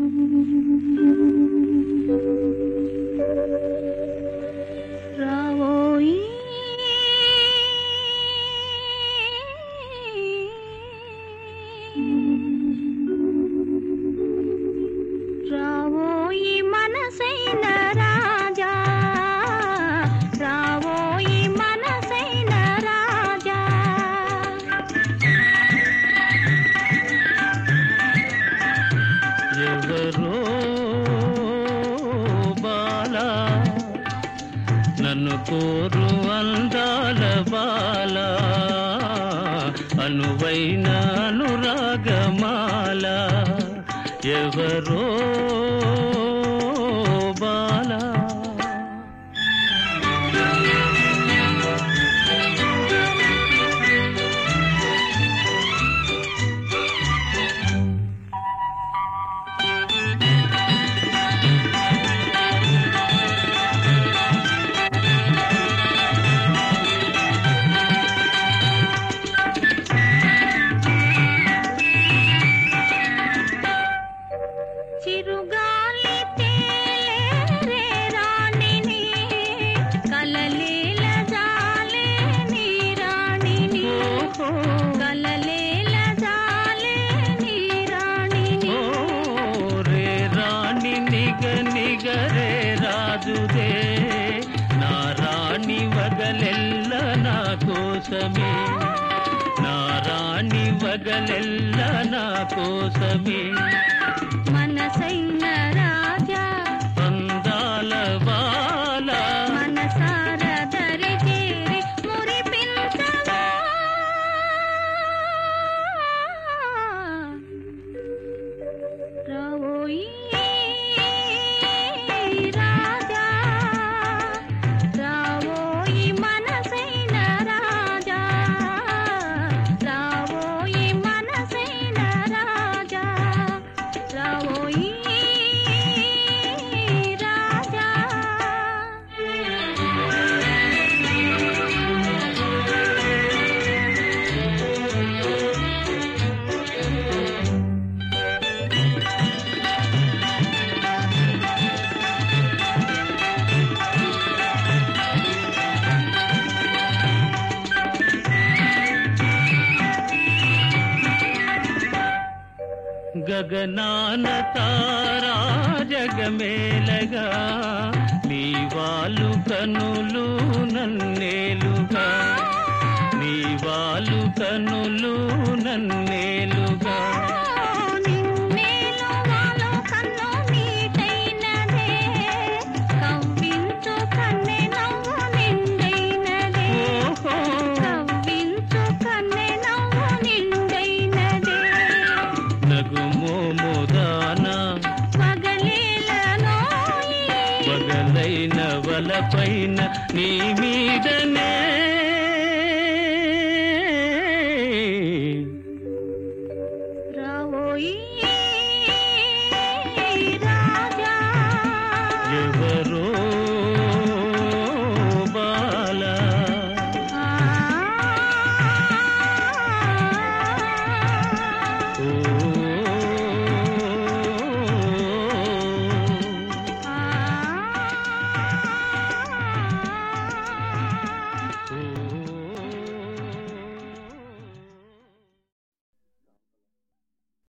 రావోయి రావోయి మనసైన రాజా, రావోయి మనసైన రాజా. ఎవరో బాలా నన్ను కోరు అందాల బాల, అనువైన అనురాగమాల. ఎవరో బాలా చిరుగాలి తేలే రాణిని, కలలేల జాలే నీ రాణిని, కలలేల జాలే నీ రాణిని. రే రాణి నిగ నిగరే రాజుదే, నా రాణి వగలెల్ల నా కోసమే, నా రాణి వగలెల్ల నా కోసమే. మనసైన రాజా అందాల బాల, మనసార దరి చేరి మురిపించవా. రావోయి రాజా, రావోయి మనసైన రాజా, రావోయి మనసైన రాజా, రావోయి రాజా. గగనాన తారా జగమేలగా, నీ వాళ్ళు కనులు నన్నేలుగా, నీ వాళ్ళు కనులు నన్నేలుగా. నిన్నేలు వాలో కన్ను నీటైనదే, కవ్వించు కన్నె నవ్వు నిండైనదే, కవ్వించు కన్నె నవ్వు నిండైనదే. నగుమోముదాన పగలేలనోయి, పగలైన వలపైన నీ మీదనే